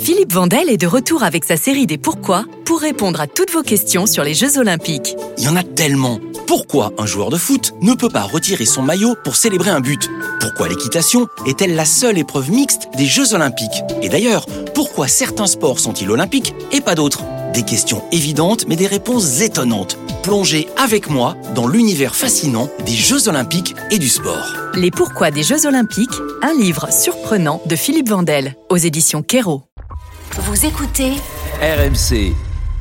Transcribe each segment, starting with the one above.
Philippe Vandel est de retour avec sa série des Pourquoi pour répondre à toutes vos questions sur les Jeux Olympiques. Il y en a tellement. Pourquoi un joueur de foot ne peut pas retirer son maillot pour célébrer un but ? Pourquoi l'équitation est-elle la seule épreuve mixte des Jeux Olympiques ? Et d'ailleurs, pourquoi certains sports sont-ils olympiques et pas d'autres ? Des questions évidentes mais des réponses étonnantes. Plongez avec moi dans l'univers fascinant des Jeux Olympiques et du sport. Les Pourquoi des Jeux Olympiques, un livre surprenant de Philippe Vandel, aux éditions Kero. Vous écoutez RMC.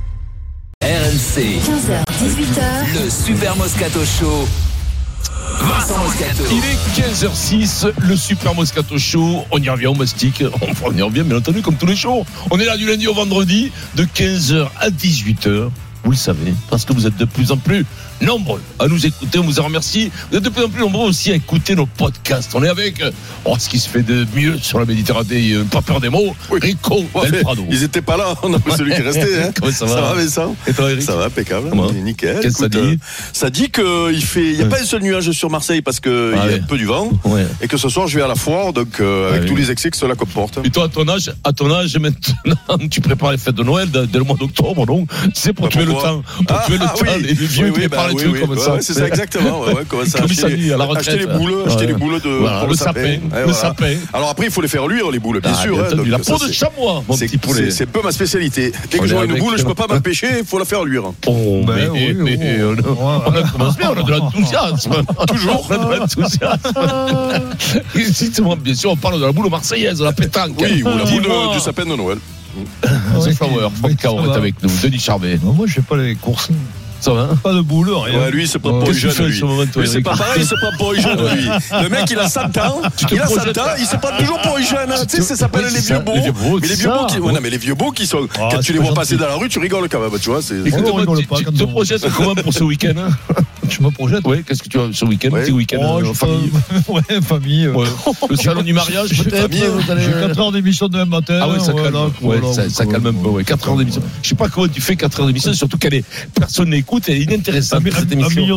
15h-18h. Le Super Moscato Show. Vincent Moscato. Il est 15h06, le Super Moscato Show. On y revient, on mastique. On y revient, bien entendu, comme tous les shows. On est là du lundi au vendredi, de 15h à 18h. Vous le savez, parce que vous êtes de plus en plus nombreux à nous écouter. On vous en remercie. Vous êtes de plus en plus nombreux aussi à écouter nos podcasts. On est avec ce qui se fait de mieux sur la Méditerranée. Pas peur des mots. Oui. Rico Del Prado. Ils étaient pas là. On a pris celui qui restait. Hein. Comment ça va? Ça va, Vincent? Et toi, Eric? Ça va, impeccable. Ouais. Nickel. Qu'est-ce que ça dit? Ça dit qu'il n'y a pas un seul nuage sur Marseille parce qu'il y a un peu du vent. Ouais. Et que ce soir, je vais à la foire, donc avec tous les excès que cela comporte. Et toi, à ton âge maintenant, tu prépares les fêtes de Noël dès le mois d'octobre, donc c'est pour tuer le temps. Pour tuer le temps, les vieux préparent les trucs comme ça. C'est ça, exactement. Comme ça, acheter les boules de voilà, le sapin. Le sapin. Alors après, il faut les faire luire, les boules, bien sûr. La peau de chamois, mon petit poulet. C'est un peu ma spécialité. Dès que j'aurai une boule, je peux pas m'empêcher, il faut la faire luire. On commence bien, on a de l'enthousiasme. Toujours. On a de l'enthousiasme. Bien sûr, on parle de la boule marseillaise, la pétanque. Oui, ou la boule du sapin de Noël. The Flower, Franck Caron est avec nous, Denis Charbet. Moi, je fais pas les courses. Ça va, hein? Pas de boule, rien. Ouais, lui, c'est pas pour les jeunes. Lui, c'est pas pareil, c'est pas pour les jeunes, lui. Le mec, il a 100 ans, il se prend toujours pour les jeunes. Tu sais, ça s'appelle les vieux beaux. Mais les vieux beaux qui. Non, mais les vieux beaux qui sont. Quand tu les vois passer dans la rue, tu rigoles quand même, tu vois. Tu te projettes comment pour ce week-end? Je me projette. Oui, qu'est-ce que tu as ce week-end? Petit week-end famille. Ouais, famille. Le salon du mariage, peut-être. J'ai 4 heures d'émission demain matin. Ah ouais, ça calme. Ça calme un peu. 4 heures d'émission. Je sais pas comment tu fais 4 heures d'émission, surtout personne n'écoute, elle est inintéressante. 1,2 million.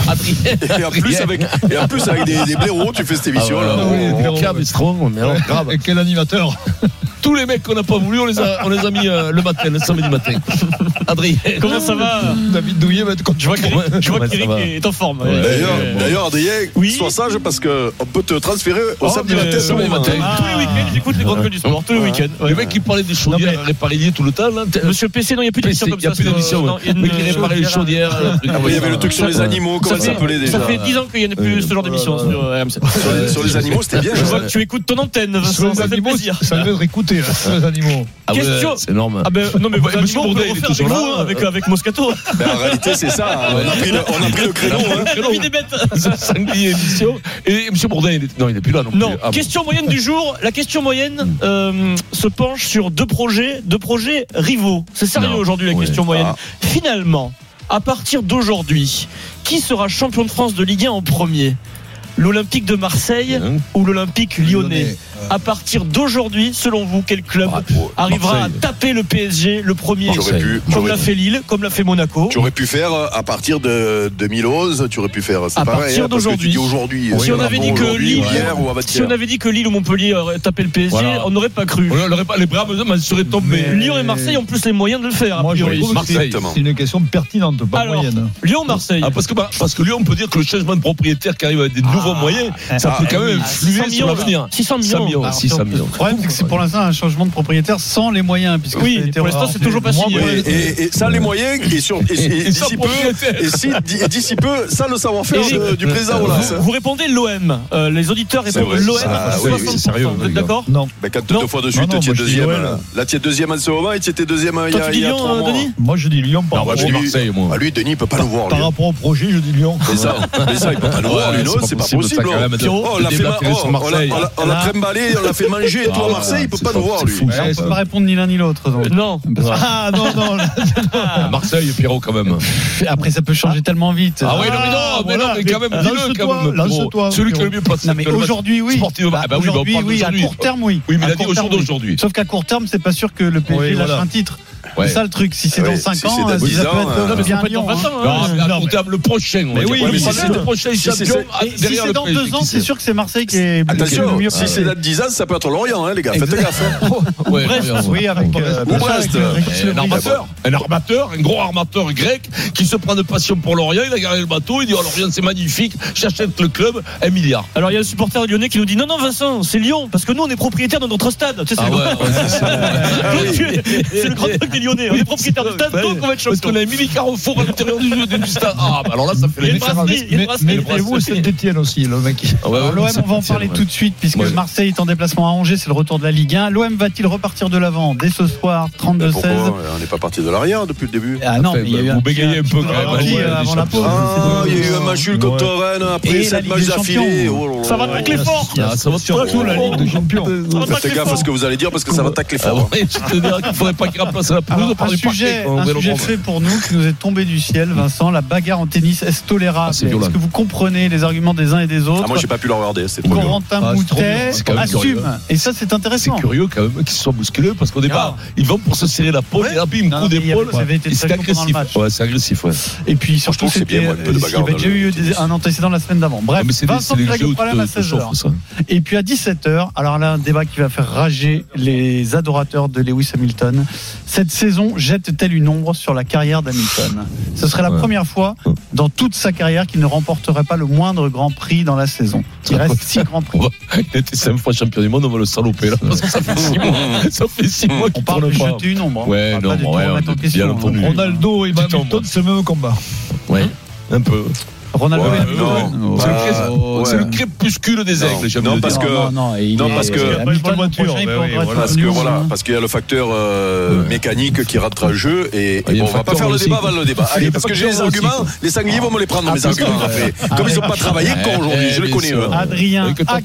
Et en plus avec des blaireaux, tu fais cette émission là. Grave. Et quel animateur? Tous les mecs qu'on n'a pas voulu, on les a mis le matin, le samedi matin. Adrien. Comment ça va? David Douillet, je vois qu'Eric est en forme. D'ailleurs, Adrien, sois sage parce qu'on peut te transférer au samedi matin. Tous les week-ends, j'écoute les grandes gueules du sport. Tous les week-ends. Le mec qui parlait des chaudières à réparer tout le temps. Monsieur PC, non, il n'y a plus d'émission comme ça. Il n'y a plus d'émission. Le mec qui réparait les chaudières. Il y avait le truc sur les animaux, comment ça s'appelait déjà? Ça fait 10 ans qu'il n'y a plus ce genre d'émission sur RMC. Sur les animaux, c'était bien. Je vois que tu écoutes ton antenne, Vincent. Ça fait plaisir. Ça devait être écouté, les animaux. Question. C'est énorme. Non, mais votre animaux, on peut le faire avec vous, avec Moscato. En réalité, c'est ça. On a pris le créneau. La vie des bêtes. Sanglier émission. Et M. Bourdin, il n'est plus là non plus. Non. Question moyenne du jour. La question moyenne se penche sur deux projets rivaux. C'est sérieux aujourd'hui la question moyenne. Finalement, à partir d'aujourd'hui, qui sera champion de France de Ligue 1 en premier? L'Olympique de Marseille ou l'Olympique Lyonnais? À partir d'aujourd'hui, selon vous, quel club arrivera Marseille à taper le PSG le premier, comme l'a fait Lille, comme l'a fait Monaco? Tu aurais pu faire à partir de 2011, tu aurais pu faire. C'est à pareil, partir d'aujourd'hui. Si on avait dit que Lille ou Montpellier auraient tapé le PSG, on n'aurait pas cru. Les bras seraient tombés. Lyon et Marseille ont plus les moyens de le faire. Moi, je trouve que c'est une question pertinente, pas moyenne. Lyon-Marseille. Parce que Lyon, on peut dire que le changement de propriétaire qui arrive avec des nouveaux moyens, ça peut quand même influer sur l'avenir. 600 millions. 600 millions. Le problème, c'est que c'est pour l'instant un changement de propriétaire sans les moyens. Oui, pour l'instant, c'est toujours pas signé. Et sans les moyens, et d'ici peu, sans le savoir-faire du président Roland. Vous répondez l'OM. Les auditeurs répondent l'OM à 60%. Vous êtes d'accord? Non. Quand 2 fois de suite, tu es deuxième. Là, tu es deuxième en ce moment et tu étais deuxième il y a 3 mois. Moi, je dis Lyon par rapport à Marseille. Lui, Denis, il peut pas nous voir. Par rapport au projet, je dis Lyon. C'est ça, il peut pas nous voir. C'est pas possible. On l'a trimballé, on l'a fait manger et tout à Marseille, il peut pas nous voir, lui. On peut pas répondre ni l'un ni l'autre. Non. Non. Marseille, Pierrot, quand même. Après, ça peut changer tellement vite. Ah oui, non, mais quand même, lance-toi. Celui qui est le mieux placé. Non, mais aujourd'hui, oui. Aujourd'hui, oui. À court terme, oui. Oui, mais il a dit au jour d'aujourd'hui. Sauf qu'à court terme, c'est pas sûr que le PSG lâche un titre. C'est ça le truc. Si c'est dans 5 si ans, c'est dans 10 ça peut ans, être bien Lyon. Le prochain. Mais oui, si c'est le prochain champion. Si c'est dans 2 ans, c'est sûr que c'est Marseille qui est attention, le mieux. si c'est dans 10 ans, ça peut être Lorient, les gars. Faites gaffe. Brest, oui, avec Brest. Un armateur, un gros armateur grec qui se prend de passion pour Lorient. Il a gardé le bateau. Il dit Lorient, c'est magnifique. J'achète le club 1 milliard. Alors il y a le supporter lyonnais qui nous dit non Vincent, c'est Lyon parce que nous on est propriétaire de notre stade. Tu sais, c'est le grand truc des Lyonnais. On est propriétaire du stade, donc on va être champion. Parce qu'on a un mini carrefour à l'intérieur du stade. Alors là, ça fait la différence. Mais vous, c'est Etienne aussi, le mec. L'OM, on va en parler tout de suite puisque Marseille est en déplacement à Angers, c'est le retour de la Ligue 1. L'OM va-t-il repartir de l'avant dès ce soir, 32-16? On n'est pas parti de l'arrière depuis le début. Ah non, mais il y a eu vous bégayez un peu avant la pause. Il y a eu un match nul contre Rennes après 7 matchs d'affilée. Ça va tacler fort. Ça va surtout la Ligue des Champions. Faites gaffe à ce que vous allez dire parce que ça va tacler fort. Je te dirais qu'il ne faudrait pas qu'il remplace la pelouse. Un sujet fait pour nous qui nous est tombé du ciel, Vincent, la bagarre en tennis, est-ce tolérable? Est-ce que vous comprenez les arguments des uns et des autres? Moi, j'ai pas pu le regarder. C'est trop Corentin Moutet assume. Et ça, c'est intéressant. C'est curieux quand même qu'ils se soient bousculés parce qu'au départ, ils vont pour se serrer la peau et là, bim, coup d'épaule. C'est agressif. Ouais, c'est agressif. Et puis surtout, il y avait déjà eu un antécédent la semaine d'avant. Bref, Vincent règle le problème à 16h. Et puis à 17h, alors là, un débat qui va faire rager les adorateurs de Lewis Hamilton. Cette saison jette-t-elle une ombre sur la carrière d'Hamilton? Ce serait la première fois dans toute sa carrière qu'il ne remporterait pas le moindre Grand Prix dans la saison. Il reste 6 Grands Prix. Il était 5 fois champion du monde, on va le saloper là. Parce que ça fait 6 mois. Ça fait 6 mois qu'il parle de jeter une ombre. Ouais, non, bien entendu. Ronaldo et Hamilton, c'est le même combat. Ouais, un peu. Ronaldo c'est le crépuscule des aigles. Non, parce que parce qu'il y a le facteur mécanique qui rentre en jeu et on va pas faire le débat avant le débat. Allez, parce que j'ai les arguments, les sangliers vont me les prendre mes arguments après. Comme ils n'ont pas travaillé encore aujourd'hui, je les connais. Adrien à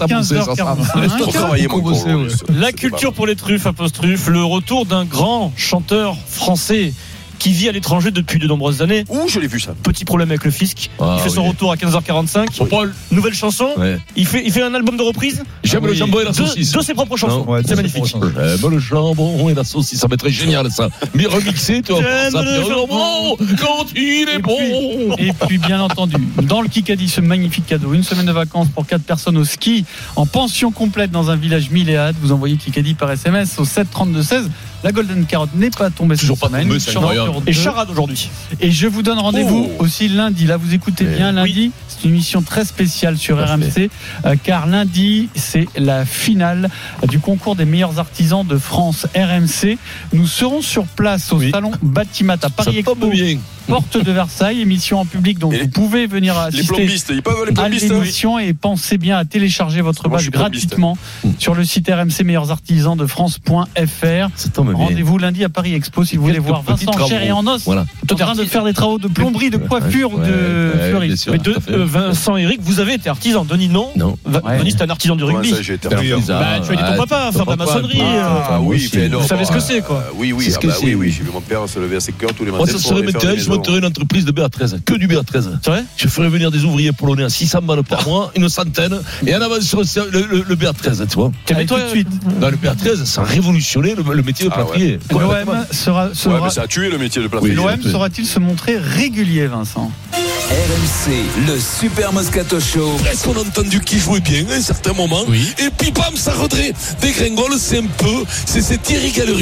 15h45. La culture pour les truffes, apostrophe, le retour d'un grand chanteur français qui vit à l'étranger depuis de nombreuses années. Je l'ai vu ça. Petit problème avec le fisc. Il fait son retour à 15h45. Nouvelle chanson. Il fait un album de reprise. J'aime le jambon et la saucisse. De ses propres chansons. C'est magnifique. J'aime le jambon et la saucisse. Ça va être génial ça. Mais remixé, tu vois. J'aime le jambon quand il est bon. Et puis bien entendu, dans le Kikadi, ce magnifique cadeau, une semaine de vacances pour 4 personnes au ski en pension complète dans un village milléade. Vous envoyez Kikadi par SMS au 732-16. La Golden Carotte n'est pas tombée cette semaine. Et charade aujourd'hui. Et je vous donne rendez-vous aussi lundi. Là, vous écoutez bien lundi. C'est une émission très spéciale sur RMC car lundi, c'est la finale du concours des meilleurs artisans de France RMC. Nous serons sur place au salon Batimat à Paris Expo. Porte de Versailles, émission en public, donc vous pouvez venir assister les plombistes, ils peuvent les plombistes, à l'émission et pensez bien à télécharger votre badge gratuitement sur le site RMC meilleurs artisans de France.fr. Rendez-vous lundi à Paris Expo si vous voulez voir Vincent Cher et en os en train de faire des travaux de plomberie, de coiffure, de fleuriste. Vincent Eric, vous avez été artisan. Denis, non. Denis, c'est un artisan du rugby. J'ai été tu as aidé ton papa à faire de la maçonnerie. Vous savez ce que c'est, quoi. Oui, j'ai vu mon père se lever à 5 heures tous les matins. Je monterai une entreprise de BA13, que du BA13. C'est vrai? Je ferai venir des ouvriers polonais à 600 balles par mois, une centaine, et en avant sur le BA13, tu vois. Et toi, tout de suite. Dans le BA13, ça a révolutionné le métier de plâtrier. L'OM sera. Ça a tué le métier de plâtrier. L'OM saura-t-il se montrer régulier, Vincent? RMC, le Super Moscato Show. Est-ce qu'on a entendu qu'il jouait bien à un certain moment? Et puis bam, ça dégringole, c'est un peu, c'est cette irrégalure.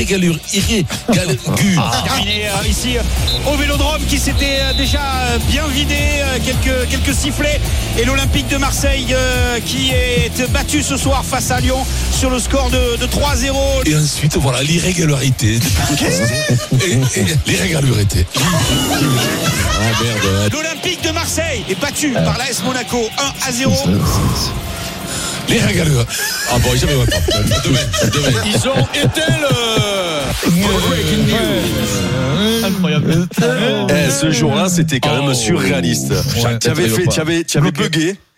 Terminé ici au Vélodrome qui s'était déjà bien vidé, quelques sifflets, et l'Olympique de Marseille qui est battu ce soir face à Lyon sur le score de 3-0. Et ensuite voilà l'irrégularité. L'irrégularité. Merde. L'Olympique de Marseille est battu par l'AS Monaco 1-0. Les régaleux. Ah bon, jamais pas. Demain. Ils ont été breaking news. Incroyable. Ce jour-là, c'était quand même surréaliste. Tu avais bugué.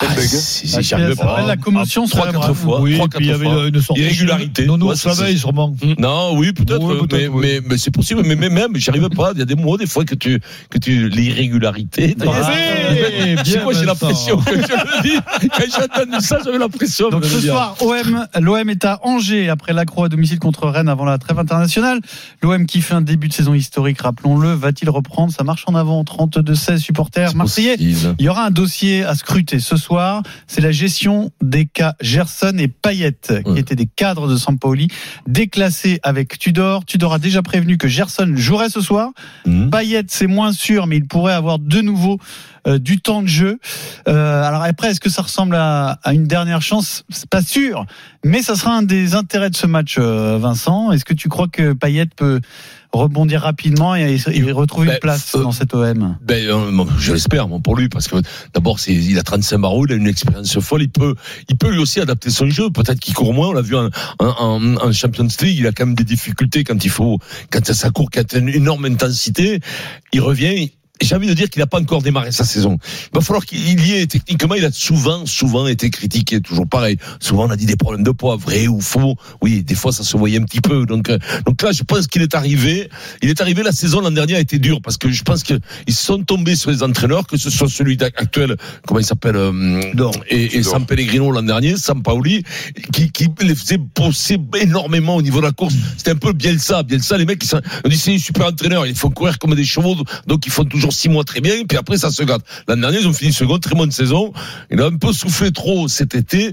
J'y arrivais pas. La commotion 3-4 fois. Oui, puis il y avait une sorte d'irrégularité. Non, ça veille sûrement. Non, oui, peut-être, mais c'est possible. Mais même, j'y arrivais pas. Il y a des mots, des fois, que tu l'irrégularité. C'est quoi, j'ai la pression que je le dis. Quand j'entends ça, j'avais la pression. Donc ce soir, l'OM est à Angers après l'accro à domicile contre Rennes avant la trêve internationale. L'OM qui fait un début de saison historique, rappelons-le, va-t-il reprendre sa marche en avant? 32-16 supporters marseillais. Il y aura un dossier à scruter ce soir. C'est la gestion des cas Gerson et Payet, qui étaient des cadres de Sampaoli, déclassés avec Tudor. Tudor a déjà prévenu que Gerson jouerait ce soir. Payet, c'est moins sûr, mais il pourrait avoir de nouveau du temps de jeu. Alors après, est-ce que ça ressemble à une dernière chance? C'est pas sûr, mais ça sera un des intérêts de ce match, Vincent. Est-ce que tu crois que Payet peut rebondir rapidement et retrouver une place dans cet OM? Je l'espère, pour lui, parce que d'abord, il a 35 barreaux, il a une expérience folle, il peut lui aussi adapter son jeu. Peut-être qu'il court moins, on l'a vu en Champions League, il a quand même des difficultés quand ça court, quand il y a une énorme intensité, il revient. J'ai envie de dire qu'il n'a pas encore démarré sa saison. Il va falloir qu'il y ait, techniquement, il a souvent été critiqué, toujours pareil. Souvent, on a dit des problèmes de poids, vrai ou faux. Oui, des fois, ça se voyait un petit peu. Donc là, je pense qu'il est arrivé. La saison l'an dernier a été dure, parce que je pense qu'ils sont tombés sur les entraîneurs, que ce soit celui actuel, comment il s'appelle, et Sam Pellegrino l'an dernier, Sampaoli, qui les faisait bosser énormément au niveau de la course. C'était un peu Bielsa, les mecs, on dit c'est un super entraîneur, ils font courir comme des chevaux, donc ils font toujours 6 mois très bien, puis après ça se gâte. L'an dernier, ils ont fini second, très bonne saison. Il a un peu soufflé trop cet été.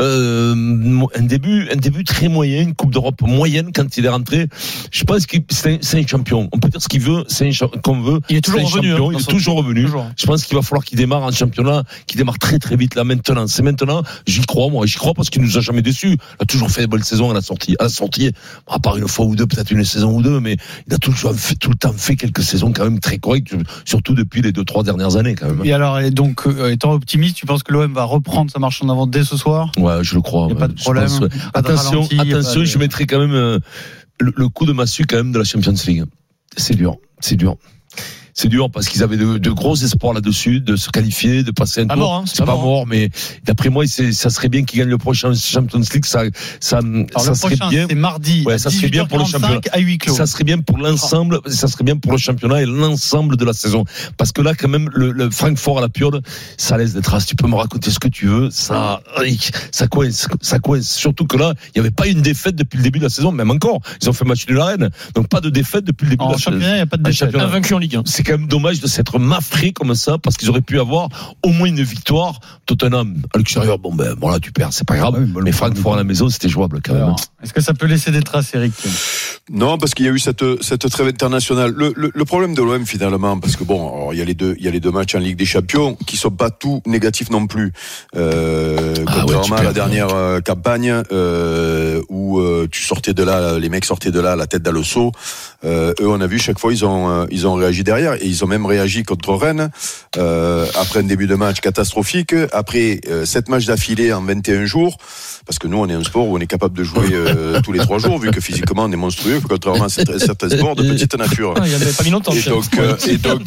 Un début très moyen, une Coupe d'Europe moyenne quand il est rentré. Je pense que c'est un champion. On peut dire ce qu'il veut, qu'on veut. Il est toujours revenu. Il est toujours revenu. Je pense qu'il va falloir qu'il démarre en championnat, qu'il démarre très très vite là maintenant. C'est maintenant. J'y crois parce qu'il nous a jamais déçus. Il a toujours fait des bonnes saisons à la sortie, à part une fois ou deux, peut-être une saison ou deux, mais il a tout le temps fait quelques saisons quand même très correctes. Surtout depuis les 2-3 dernières années quand même. Et alors, étant optimiste, tu penses que l'OM va reprendre sa marche en avant dès ce soir? Ouais, je le crois. Il n'y a pas de problème. Attention, je mettrai quand même le coup de massue quand même de la Champions League. C'est dur. C'est dur parce qu'ils avaient de gros espoirs là-dessus, de se qualifier, de passer un tour. C'est pas mort, mais d'après moi, ça serait bien qu'ils gagnent le prochain Champions League. Ça serait bien. C'est mardi. Ouais, ça serait bien pour le championnat. À huis clos. Ça serait bien pour l'ensemble. Ça serait bien pour le championnat et l'ensemble de la saison. Parce que là, quand même, le Francfort à la Piole, ça laisse des traces. Tu peux me raconter ce que tu veux. Ça coince. Surtout que là, il n'y avait pas une défaite depuis le début de la saison. Même encore. Ils ont fait match nul à Rennes. Donc pas de défaite depuis le début de la saison. En championnat, il n'y a pas de défaite. Invaincu en Ligue 1. C'est quand même dommage de s'être maffré comme ça, parce qu'ils auraient pu avoir au moins une victoire. Tottenham à l'extérieur, là tu perds, c'est pas grave, mais Francfort à la maison, c'était jouable quand même. Est-ce que ça peut laisser des traces, Eric? Non, parce qu'il y a eu cette trêve internationale. Le problème de l'OM finalement, parce que alors, il y a les deux matchs en Ligue des Champions qui sont pas tout négatifs non plus. Contrairement à la dernière campagne où tu sortais de là, les mecs sortaient de là la tête dans le seau. Eux, on a vu chaque fois ils ont réagi derrière, et ils ont même réagi contre Rennes après un début de match catastrophique, après 7 matchs d'affilée en 21 jours, parce que nous on est un sport où on est capable de jouer tous les 3 jours, vu que physiquement on est monstrueux, contrairement à certains sports de petite nature. Il n'y avait pas mis longtemps. Et donc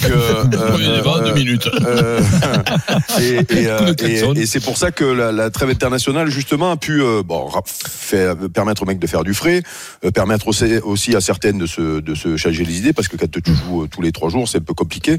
2 minutes. Et c'est pour ça que la trêve internationale justement a pu permettre aux mecs de faire du frais, permettre aussi à certaines de se changer les idées, parce que quand tu joues tous les 3 jours, c'est un peu compliqué.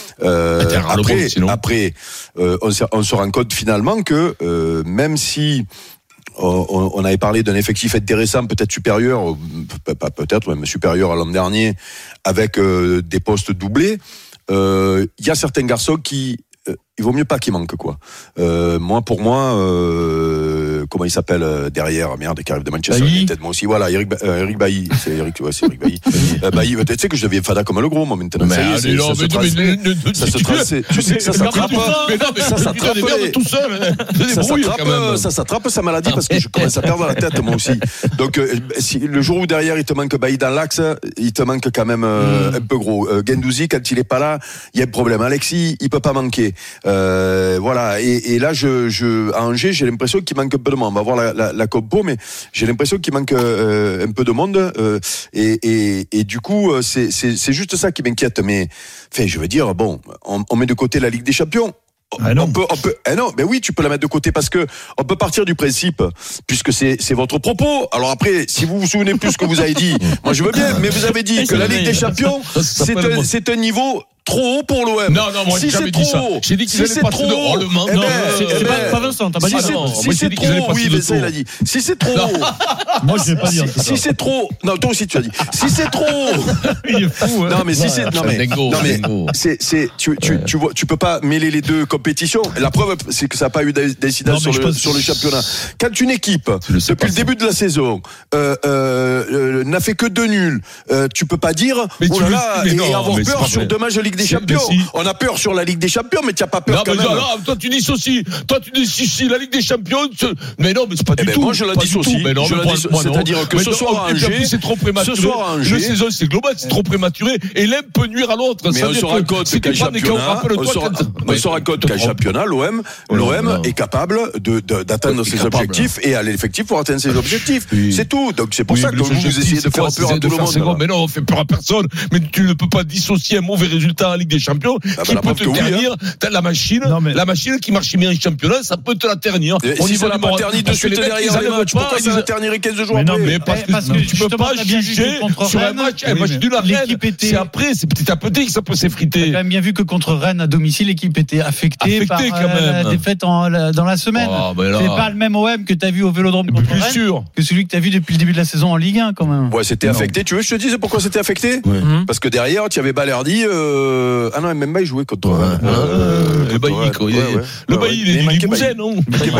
Après, on se rend compte finalement que même si on avait parlé d'un effectif intéressant, peut-être supérieur, peut-être même supérieur à l'an dernier, avec des postes doublés, il y a certains garçons qui il vaut mieux pas qu'il manque quoi. Pour moi, comment il s'appelle derrière, qui arrive de Manchester United, moi aussi, voilà, Eric Bailly, c'est Eric Bailly. Bailly, tu sais que je deviens fada comme le gros, moi maintenant. Ça se trace. Tu sais que ça s'attrape. Ça s'attrape sa maladie, parce que je commence à perdre la tête moi aussi. Donc si le jour où derrière il te manque Bailly dans l'axe, il te manque quand même un peu gros. Gendouzi, quand il est pas là, il y a un problème. Alexis, il peut pas manquer. Voilà, et là à Angers, j'ai l'impression qu'il manque un peu de monde. On va voir la compo, mais j'ai l'impression qu'il manque un peu de monde, et du coup c'est juste ça qui m'inquiète. Mais enfin, je veux dire, on met de côté la Ligue des Champions. On peut, non, mais oui, tu peux la mettre de côté parce que on peut partir du principe, puisque c'est votre propos. Alors après, si vous vous souvenez plus ce que vous avez dit, moi je veux bien, mais vous avez dit que la Ligue des Champions, c'est un niveau trop haut pour l'OM. Non, moi j'ai jamais dit ça. J'ai dit qu'ils allaient passer devant le Mans. C'est pas Vincent, t'as pas dit ça. Si c'est trop, oui, Vincent il a dit. Si c'est trop, moi je vais pas dire. Si c'est trop, non, toi aussi tu as dit. Si c'est trop, il est fou. Non mais si c'est, non mais c'est, tu vois, tu peux pas mêler les deux compétitions. La preuve, c'est que ça n'a pas eu d'incidence sur le championnat. Quand une équipe depuis le début de la saison n'a fait que 2 nuls, tu peux pas dire oh là là et avoir peur sur 2 matchs de Ligue des Champions. On a peur sur la Ligue des Champions, mais tu n'as pas peur quand même. Non, toi tu dis ceci. Toi tu dis si la Ligue des Champions. Mais non, mais c'est pas du tout. Moi je la dissocie. C'est-à-dire que ce soir à Angers, c'est trop prématuré. La saison c'est global, c'est trop prématuré. Et l'un peut nuire à l'autre. Mais on se rend compte qu'à championnat, l'OM est capable d'atteindre ses objectifs et à l'effectif pour atteindre ses objectifs. C'est tout. Donc c'est pour ça que vous essayez de faire peur à tout le monde. Mais non, on fait peur à personne. Mais tu ne peux pas dissocier un mauvais résultat en Ligue des Champions qui peut te ternir. La machine qui marche bien en championnat, ça peut te la ternir. On y va la ternir de suite derrière les matchs. Pourquoi ça va ternirait 15 jours après? Mais parce que tu peux pas juger sur un match du la Rennes. C'est après, c'est petit à petit que ça peut s'effriter. T'as quand même bien vu que contre Rennes à domicile, l'équipe était affectée par la défaite dans la semaine. C'est pas le même OM que t'as vu au Vélodrome contre Rennes que celui que t'as vu depuis le début de la saison en Ligue 1 quand même. Ouais, c'était affecté. Tu veux que je te dise pourquoi c'était affecté? Parce que derrière, tu avais Balerdi. Ah non, même pas il jouait contre Rennes. Le Bailly, quoi. Le Bailly, il est du Limousin, non?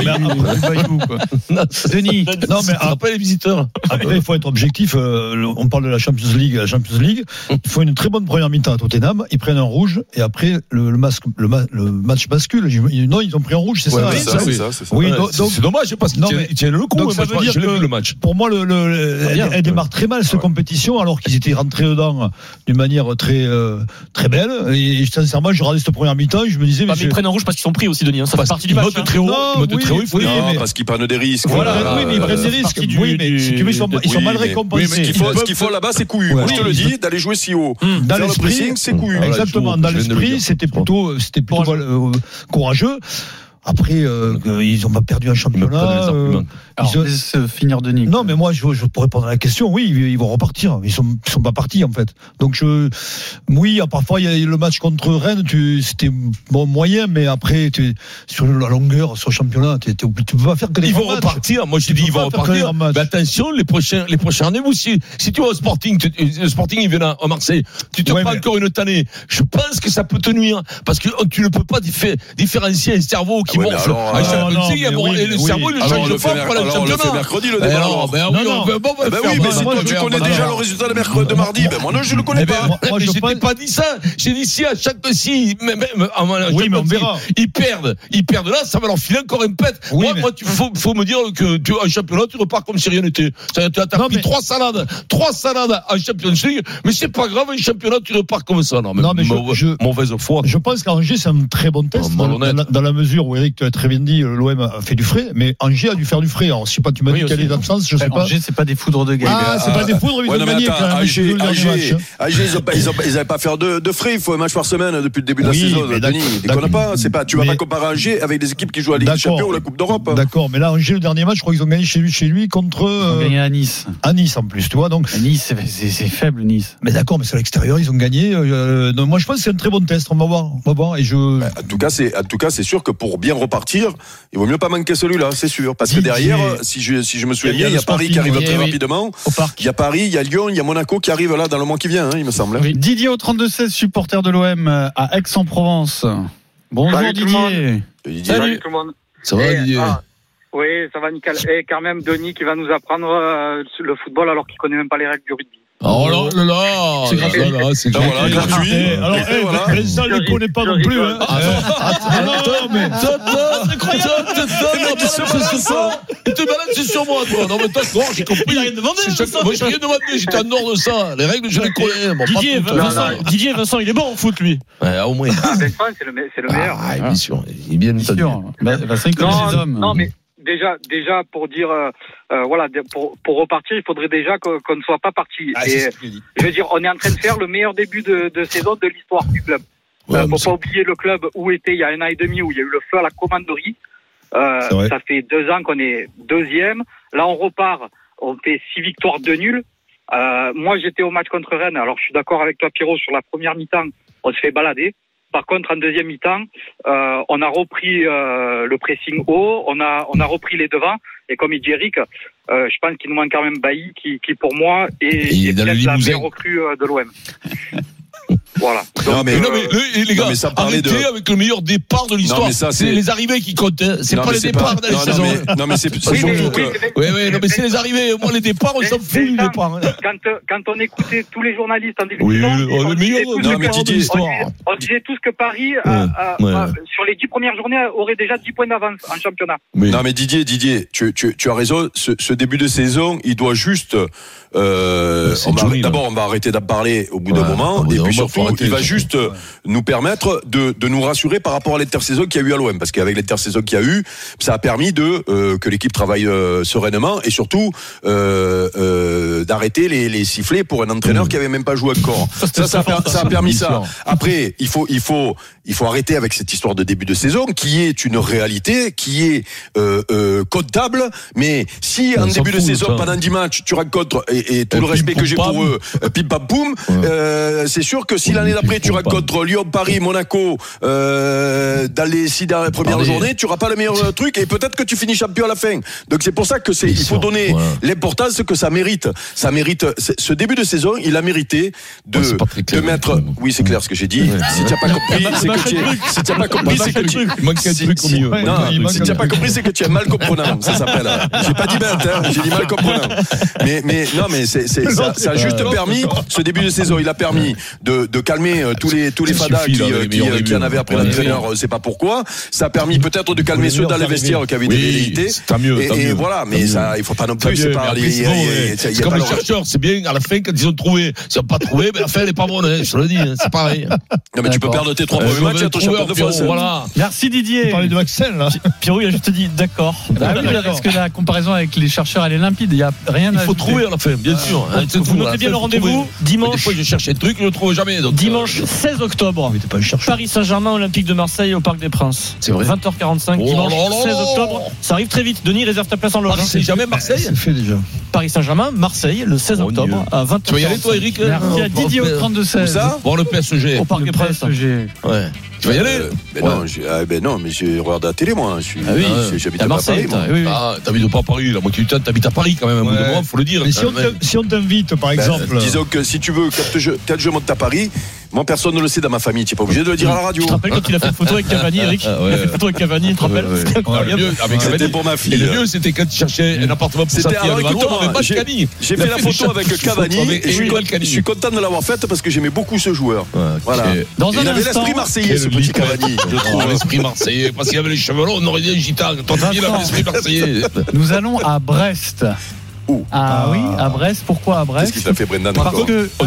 Denis. Non, mais après les visiteurs. Après, il faut être objectif. On parle de la Champions League. Il faut une très bonne première mi-temps à Tottenham. Ils prennent un rouge et après le match bascule. Non, ils ont pris un rouge, c'est ça. Oui, donc c'est dommage parce qu'ils tiennent le coup. Ça veut dire que le match. Pour moi, elle démarre très mal cette compétition alors qu'ils étaient rentrés dedans d'une manière très très belle. Et sincèrement, je regardais cette première mi-temps, je me disais. Mais ils prennent un rouge parce qu'ils sont pris aussi, Denis. Ça fait partie du match. Très haut. Il faut parce qu'ils prennent des risques. Voilà. Oui, mais ils prennent des risques. Oui, mais si tu veux, ils sont mal récompensés. Ce qu'il faut là-bas, c'est couillu. Moi, je te le dis, d'aller jouer si haut. Dans l'esprit, c'est couillu. Exactement. Dans l'esprit, c'était plutôt courageux. Après, ils n'ont pas perdu un championnat. Laisse finir Denis. Non, mais moi, pour répondre à la question, oui, ils vont repartir. Ils sont pas partis, en fait. Donc, oui, parfois, il y a le match contre Rennes, c'était moyen, mais après, sur la longueur, sur le championnat, tu peux pas faire que des matchs. Ils vont repartir. Moi, j'ai dit, ils vont repartir. Mais attention, les prochains rendez-vous, si tu vas au Sporting, le Sporting, il vient à Marseille, tu te prends encore une tannée. Je pense que ça peut te nuire. Parce que tu ne peux pas différencier un cerveau qui morfle. Et le cerveau, il ne change pas pour la. Alors on le fait mercredi le débat. Oui, mais si toi tu connais déjà le résultat de mardi, moi non je le connais pas. Mais je t'ai pas dit ça. J'ai dit si à chaque oui, mais on verra. Ils perdent là, ça va leur filer encore une pète. Moi faut me dire que tu un championnat tu repars comme si rien n'était. T'as pris 3 salades en Champions League, mais c'est pas grave, un championnat tu repars comme ça. Non mais mauvaise foi. Je pense qu'Angers c'est un très bon test dans la mesure où Eric tu as très bien dit l'OM a fait du frais, mais Angers a dû faire du frais. Alors, je sais pas, tu m'as dit quelle est l'absence, je sais pas. Angers, c'est pas des foudres de guerre. C'est pas des foudres, ils ont gagné quand même. Ils n'avaient pas faire de frais, il faut un match par semaine depuis le début de la saison. Denis, déconne pas, tu vas pas comparer Angers avec des équipes qui jouent à la Ligue des Champions ou la Coupe d'Europe. D'accord, mais là, Angers, le dernier match, je crois qu'ils ont gagné chez lui contre. Ils ont gagné à Nice. À Nice, en plus, tu vois, donc. Nice, c'est faible, Nice. Mais d'accord, mais c'est à l'extérieur, ils ont gagné. Moi, je pense que c'est un très bon test, on va voir. Et en tout cas, c'est sûr que pour bien repartir, il vaut mieux pas manquer celui-là, c'est sûr. Parce que derrière, si je me souviens bien, il y a Paris qui arrive très rapidement. Il y a Paris, il y a Lyon, il y a Monaco qui arrive là dans le mois qui vient, il me semble. Oui. Didier au 32-16, supporter de l'OM à Aix-en-Provence. Bonjour Didier. Salut tout le monde. Ça va Didier? Oui, ça va nickel. Et quand même Denis qui va nous apprendre le football alors qu'il connaît même pas les règles du rugby. Oh là, c'est gratuit. Alors, Vincent ne le connaît pas non plus. Attends, mais c'est incroyable. Tu te balances sur moi, toi. Non, mais d'accord, j'ai compris. Il a rien demandé. Moi, j'ai rien demandé. J'étais en dehors de ça. Les règles, je les connais. Didier, Vincent, il est bon au foot, lui. Ouais, au moins. Vincent, c'est le meilleur. Ah, bien sûr. Il est bien entendu. Vincent, il connaît ses hommes. Non, mais déjà pour dire pour repartir il faudrait déjà qu'on ne soit pas parti et je veux dire on est en train de faire le meilleur début de saison de l'histoire du club Faut pas oublier le club où était il y a 1 an et demi, où il y a eu le feu à la commanderie. Ça fait 2 ans qu'on est 2e. Là, on repart. On fait 6 victoires, 2 nuls. Moi, j'étais au match contre Rennes. Alors, je suis d'accord avec toi, Pierrot, sur la première mi-temps, on se fait balader. Par contre, en deuxième mi-temps, on a repris le pressing haut, on a repris les devants. Et comme il dit Eric, je pense qu'il nous manque quand même Bailly, qui pour moi est peut-être la meilleure recrue de l'OM. Voilà. Donc, les gars, arrêtez avec le meilleur départ de l'histoire. C'est les arrivées qui comptent. C'est pas les départs dans les saisons. Non, mais c'est surtout que. Oui, mais c'est les arrivées. Moi, les départs, on s'en fout du départ. Quand on écoutait tous les journalistes en début de saison, on disait tous que Paris, sur les 10 premières journées, aurait déjà 10 points d'avance en championnat. Non, mais Didier, tu as raison. Ce début de saison, il doit juste. D'abord, on va arrêter d'en parler au bout d'un moment, et puis surtout, il va juste nous permettre de nous rassurer par rapport à l'intersaison qu'il y a eu à l'OM, parce qu'avec l'intersaison qu'il y a eu, ça a permis que l'équipe travaille sereinement, et surtout d'arrêter les sifflets pour un entraîneur qui avait même pas joué encore. Ça a permis ça. Après, il faut arrêter avec cette histoire de début de saison qui est une réalité, qui est comptable. Mais si en début de saison, pendant 10 matchs, tu rencontres et tout le respect que j'ai pour eux, pim pam poum, c'est sûr que si l'année d'après tu rencontres Lyon, Paris, Monaco dans les 6 premières journées, tu n'auras pas le meilleur truc, et peut-être que tu finis champion à la fin. Donc c'est pour ça que il faut donner l'importance que ça mérite. Ça mérite ce début de saison, il a mérité de mettre. Oui, c'est clair ce que j'ai dit. Si tu n'as pas compris, c'est que si tu n'as pas compris, c'est que tu es mal comprenant. Ça s'appelle. J'ai pas dit bête, j'ai dit mal comprenant. Mais ça a juste permis, ce début de saison, il a permis de calmer tous les fadas qui en avaient après l'entraîneur, c'est pas pourquoi. Ça a permis peut-être de calmer ceux dans les vestiaires qui avaient des velléités. Et voilà, mais ça, il faut pas non plus. C'est comme les chercheurs, c'est bien à la fin quand ils ont trouvé. S'ils n'ont pas trouvé, la fin elle est pas bonne. Je te le dis, c'est pareil. Non, mais tu peux perdre tes 3 premiers matchs et être champion de France. Merci Didier. Tu parlais de Axel là. Pierrot, il a juste dit d'accord. Parce que la comparaison avec les chercheurs, elle est limpide. Il y a rien à. Il faut trouver à la fin, bien sûr. Vous notez bien le rendez-vous. Dimanche. Des fois, je cherche un truc, je ne le trouve jamais. Dimanche 16 octobre. Paris Saint-Germain, Olympique de Marseille au Parc des Princes. C'est vrai. 20h45, dimanche 16 octobre. Ça arrive très vite. Denis, réserve ta place en loge. C'est jamais Marseille. C'est fait déjà. Paris Saint-Germain, Marseille, le 16 octobre à 20h. Tu vas y aller, toi, Eric? Merci à Didier au 32-16. Voir le PSG. Au Parc des Princes. Ouais. Tu vas y aller? Non, mais je regarde la télé, moi. J'habite à Marseille. T'habites pas à Paris, la moitié du temps, t'habites à Paris quand même, il faut le dire. Mais si on t'invite, par exemple. Disons que si tu veux, quand je monte à Paris, moi personne ne le sait dans ma famille, tu n'es pas obligé de le dire à la radio. Tu te rappelles quand il a fait une photo avec Cavani, Eric? Il a fait une photo avec Cavani, tu te rappelles? C'était incroyable. C'était pour ma fille. Et le mieux, c'était quand tu cherchais un appartement pour sa fille. J'ai fait la photo avec Cavani et je suis content de l'avoir faite parce que j'aimais beaucoup ce joueur. Voilà. Il avait l'esprit marseillais, ce petit Cavani. Je trouve l'esprit marseillais, parce qu'il avait les cheveux longs, on aurait dit un gitan. Toi, il avait l'esprit marseillais. Nous allons à Brest. Oui, à Brest. Pourquoi à Brest? Qu'est-ce qu'il t'a fait, Brendan? Parce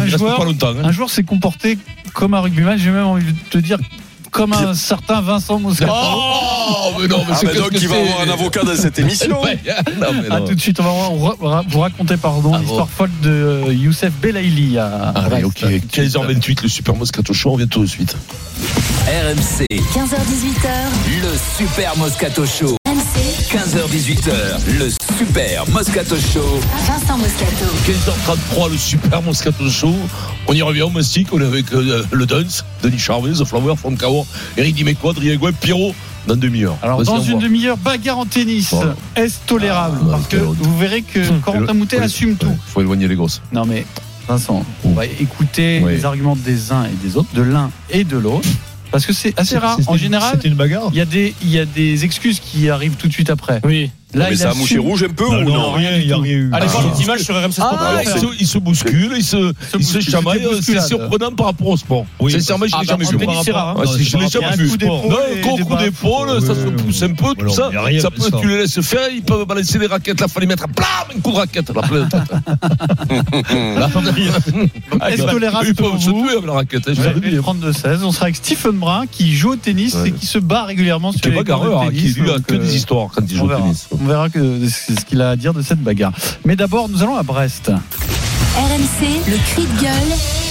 qu'un joueur s'est comporté comme un rugbyman. J'ai même envie de te dire comme un certain Vincent Moscato. Oh, mais non, mais c'est donc il va avoir un avocat dans cette émission. À tout de suite, on va vous raconter l'histoire folle de Youssef Belaïli à Brest. Ok, 15h28, le Super Moscato Show, on vient tout de suite. RMC 15h18h, le Super Moscato Show. RMC 15h18h, le Super Moscato Show. Vincent Moscato. 15h33, le Super Moscato Show. On y revient au Mastic, on est avec le Dunce, Denis Charvet, The Flower, Franck Cahor, Eric Dimeco, Adrien Gouin, Pierrot. Dans une demi-heure. Alors, dans une demi-heure, bagarre en tennis. Voilà. Est-ce tolérable? Parce que vous verrez que Corentin Moutet assume tout. Il faut éloigner les grosses. Non, mais Vincent, on va écouter les arguments des uns et des autres, de l'un et de l'autre. Parce que c'est assez rare. En général, c'était une bagarre. Il y a des excuses qui arrivent tout de suite après. Oui. Là, mais ça a mouché rouge un peu ou non? Il n'y a rien eu. Allez voir les images sur RMC Sport. Il se bouscule, il se chamaille. C'est surprenant par rapport au sport. Sincèrement, je ne l'ai jamais vu. Je ne l'ai jamais vu. Un coup d'épaule, ça se pousse un peu, tout ça. Tu les laisses faire, ils peuvent balancer des raquettes. Là, il fallait mettre un coup de raquette. Est-ce tolérable? Ils peuvent se tuer avec la raquette. 32-16. On sera avec Stephen Brun qui joue au tennis et qui se bat régulièrement sur les cours de tennis. Qui lui a que des histoires quand il joue au tennis. On verra ce qu'il a à dire de cette bagarre. Mais d'abord, nous allons à Brest. RMC, le cri de gueule.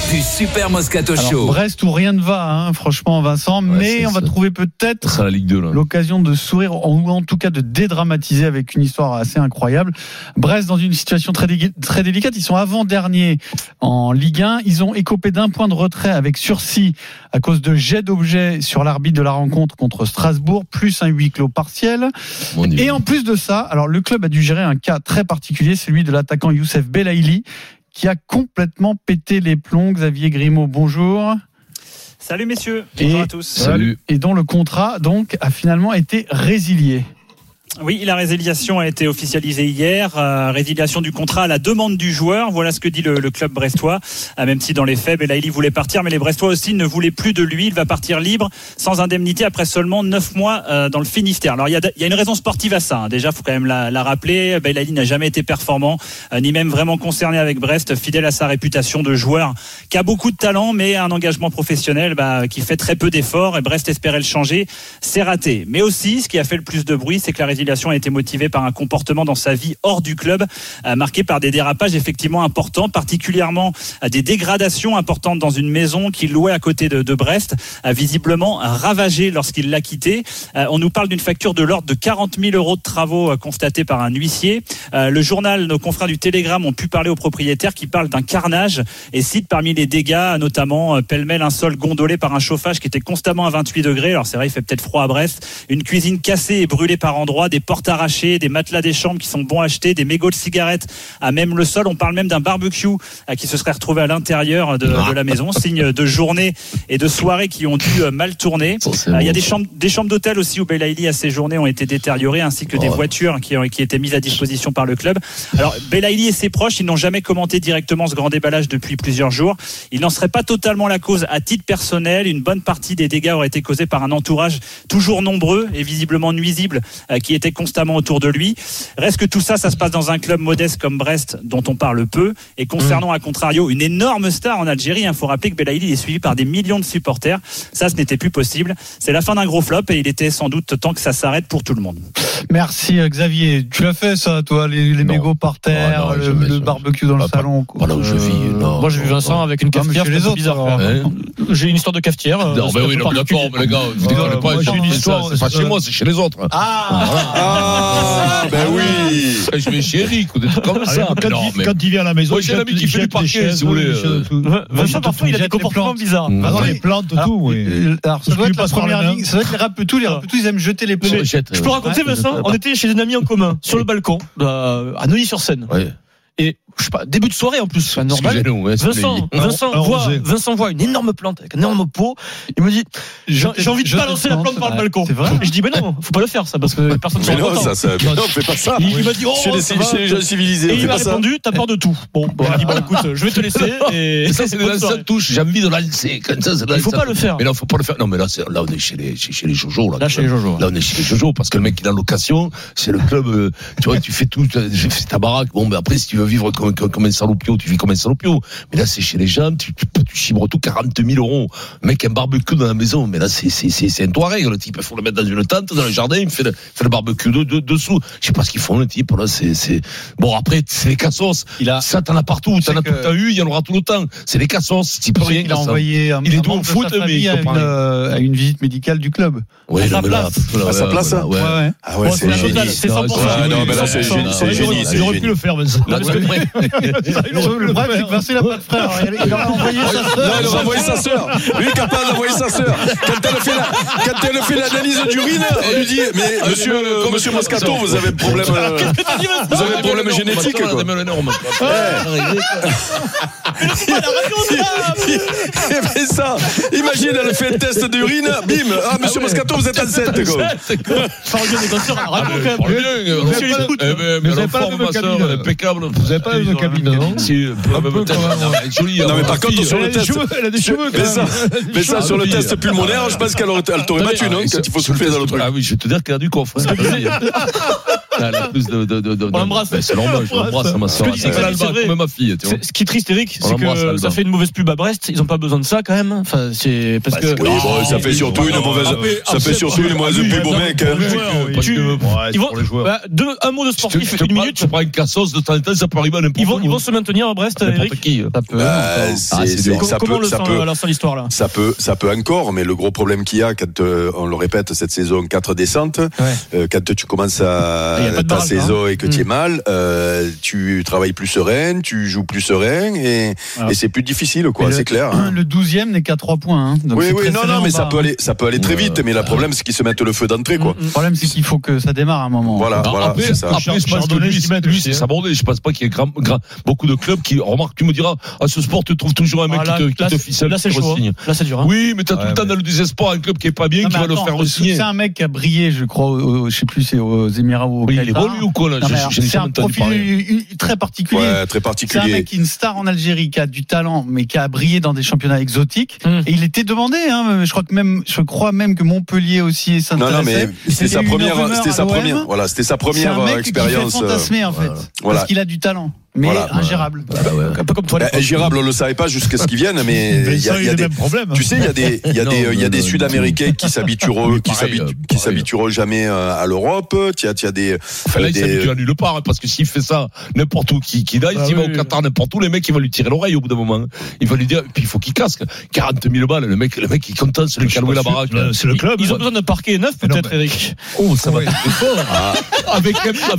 du Super Moscato Show. Alors, Brest où rien ne va, franchement, Vincent, mais on va trouver peut-être la Ligue 2, là. L'occasion de sourire ou en tout cas de dédramatiser avec une histoire assez incroyable. Brest dans une situation très délicate. Ils sont avant-derniers en Ligue 1. Ils ont écopé d'1 point de retrait avec sursis à cause de jet d'objets sur l'arbitre de la rencontre contre Strasbourg, plus un huis clos partiel. Et en plus de ça, alors le club a dû gérer un cas très particulier, celui de l'attaquant Youssef Belaïli, qui a complètement pété les plombs. Xavier Grimaud, bonjour. Salut messieurs, bonjour à tous. Salut. Et dont le contrat donc a finalement été résilié. Oui, la résiliation a été officialisée hier. Résiliation du contrat à la demande du joueur. Voilà ce que dit le club brestois. Même si dans les faits, Belaïli voulait partir, mais les Brestois aussi ne voulaient plus de lui. Il va partir libre, sans indemnité, après seulement 9 mois dans le Finistère. Alors il y a une raison sportive à ça. Déjà, faut quand même la rappeler. Belaïli n'a jamais été performant, ni même vraiment concerné avec Brest, fidèle à sa réputation de joueur qui a beaucoup de talent, mais un engagement professionnel qui fait très peu d'efforts. Et Brest espérait le changer, c'est raté. Mais aussi, ce qui a fait le plus de bruit, c'est que la résiliation a été motivée par un comportement dans sa vie hors du club, marqué par des dérapages effectivement importants, particulièrement des dégradations importantes dans une maison qu'il louait à côté de Brest, visiblement ravagée lorsqu'il l'a quitté. On nous parle d'une facture de l'ordre de 40 000 € de travaux constatés par un huissier. Le journal, nos confrères du Télégramme ont pu parler aux propriétaires qui parlent d'un carnage et citent parmi les dégâts notamment pêle-mêle un sol gondolé par un chauffage qui était constamment à 28 degrés. Alors c'est vrai, il fait peut-être froid à Brest. Une cuisine cassée et brûlée par endroits, des portes arrachées, des matelas des chambres qui sont bons achetés, des mégots de cigarettes à même le sol. On parle même d'un barbecue qui se serait retrouvé à l'intérieur de la maison, signe de journées et de soirées qui ont dû mal tourner. Il y a des chambres d'hôtel aussi où Belaïli a séjourné ont été détériorées, ainsi que des voitures qui étaient mises à disposition par le club. Alors Belaïli et ses proches, ils n'ont jamais commenté directement ce grand déballage depuis plusieurs jours. Ils n'en seraient pas totalement la cause à titre personnel. Une bonne partie des dégâts auraient été causés par un entourage toujours nombreux et visiblement nuisible qui était constamment autour de lui. Reste que tout ça se passe dans un club modeste comme Brest, dont on parle peu. Et concernant à contrario une énorme star en Algérie, il faut rappeler que Belaïli est suivi par des millions de supporters. Ça, ce n'était plus possible. C'est la fin d'un gros flop et il était sans doute temps que ça s'arrête pour tout le monde. Merci Xavier. Tu l'as fait ça, toi, les mégots par terre, le barbecue dans le salon. Voilà où je vis. Moi, j'ai vu Vincent avec une cafetière. Les autres, bizarre. J'ai une histoire de cafetière. Non, mais oui, d'accord, mais les gars, vous déconnez pas. J'ai une histoire. C'est pas chez moi, c'est chez les autres. Ben oui. Je vais chez Eric ou des trucs comme ça. Quand il vient à la maison, j'ai un ami qui fait du parquet, si vous voulez. Vincent, parfois, il a des comportements bizarres. Les plantes, tout, oui. Alors, ça doit être la première ligne. Ça doit être les rapetous. Les rapetous, ils aiment jeter les plantes. Je peux raconter, Vincent, on était chez des amis en commun, sur le balcon, à Neuilly-sur-Seine. Et je sais pas, début de soirée en plus, normal. Vincent voit une énorme plante avec un énorme pot. Il me dit, j'ai envie de balancer la plante par le balcon. C'est vrai. Et je dis, mais non, faut pas le faire ça parce que personne ne s'en rend compte. Non, fais pas ça. Il m'a dit, chez les gens civilisés. Et il m'a répondu, t'as peur de tout. Bon, il dit, écoute, je vais te laisser. Et ça, c'est des lancer touches. J'ai envie de lancer. Il faut pas le faire. Mais non, faut pas le faire. Non, mais là, on est chez les Jojo. Là, chez les Jojo. Là, on est chez les Jojo parce que le mec, il est en location. C'est le club. Tu vois, tu fais tout. Tu fais ta baraque. Bon, mais après, si tu veux vivre comme un salopio, tu vis comme un salopio. Mais là, c'est chez les gens, tu chibres tout 40 000 €. Mec, un barbecue dans la maison. Mais là, c'est un Touareg, le type. Il faut le mettre dans une tente, dans le jardin, il fait le barbecue dessous. Je sais pas ce qu'ils font, le type. Là, bon, après, c'est les cassos. Ça, t'en as partout. T'en as tout le temps eu, il y en aura tout le temps. C'est les cassos. Tu peux rien. Il a envoyé un membre de sa famille à une visite médicale du club. Oui, à sa place. Ouais. Ah ouais, c'est génie. C'est 100%. Non, mais là, c'est génie. J'aurais pu le faire, Vincent. Le problème, c'est que Vincent, il n'a pas de frère. Il aurait envoyé sa sœur. Non, il aurait envoyé sa sœur. Lui est capable d'envoyer sa sœur. Quand elle fait l'analyse d'urine, on lui dit, mais monsieur Moscato, vous avez problème génétique, quoi. Il fait ça. Imagine, elle fait un test d'urine, bim. Ah, monsieur Moscato, vous êtes enceinte, quoi. Mais vous n'avez pas la même cabine. Impeccable. Vous n'avez pas la même cabine, non? Si, jolie. Non, mais par contre, sur le test. Elle a des cheveux, mais ça, sur le test pulmonaire, je pense qu'elle t'aurait battu, non? Quand il faut souffler dans le truc. Ah oui, je vais te dire qu'elle a du coffre. Elle a plus de. On l'embrasse. C'est normal, je l'embrasse, ma soeur. Comme ma fille. Ce qui est triste, Eric, c'est que ça fait une mauvaise pub à Brest. Ils n'ont pas besoin de ça, quand même. Enfin, c'est parce que. Oui, bon, ça fait surtout une mauvaise. Ça fait surtout une mauvaise pub au mec. Un mot de sportif, une minute. Tu prends une cassos de temps en temps, ça peut arriver à Ils vont se maintenir à Brest, Eric. Qui ça peut. Comment on le sent l'histoire là? Ça peut encore, mais le gros problème qu'il y a quand on le répète cette saison 4 descentes, quand tu commences ta saison et que tu es mal, tu travailles plus serein, tu joues plus serein et c'est plus difficile quoi, c'est clair. Le 12e n'est qu'à 3 points. Donc non, mais ça peut aller très vite, mais le problème c'est qu'ils se mettent le feu d'entrée quoi. Le problème c'est qu'il faut que ça démarre à un moment. Voilà, c'est ça. Après, je pense que lui, c'est s'aborder. Je pense pas qu'il y ait beaucoup de clubs qui remarquent. Tu me diras, à ce sport, tu trouves toujours un mec qui te ficelle. Là, c'est chaud. Là, c'est dur. Oui, mais t'as tout le temps dans le désespoir un club qui est pas bien, qui va le faire re-signer. C'est un mec qui a brillé, je crois, je sais plus, c'est aux Émirats ou au Qatar. Il est bon lui ou quoi là? C'est un profil très particulier. Ouais, très particulier. C'est un mec qui est une star en Algérie, qui a du talent, mais qui a brillé dans des championnats exotiques. Et il était demandé. Je crois même que Montpellier aussi s'intéressait. Non, mais c'était sa première. Voilà, c'était sa première expérience. C'est un mec qui fait fantasmer en fait, parce qu'il a du talent. Mais ingérable. Un peu comme toi. Ingérable, on le savait pas jusqu'à ce qu'ils viennent, mais il y a des problèmes. Tu sais, il y a des Sud-Américains qui s'habitueront jamais à l'Europe. Il y a des. Là, il s'habitue à nulle part, parce que s'il fait ça, n'importe où qui aille, s'il va au Qatar, n'importe où, les mecs, ils vont lui tirer l'oreille au bout d'un moment. Il va lui dire, puis il faut qu'il casque 40 000 balles. Le mec, il est content, c'est lui qui a loué la baraque. C'est le club. Ils ont besoin d'un parquet neuf, peut-être, Eric. Oh, ça va être fort. Avec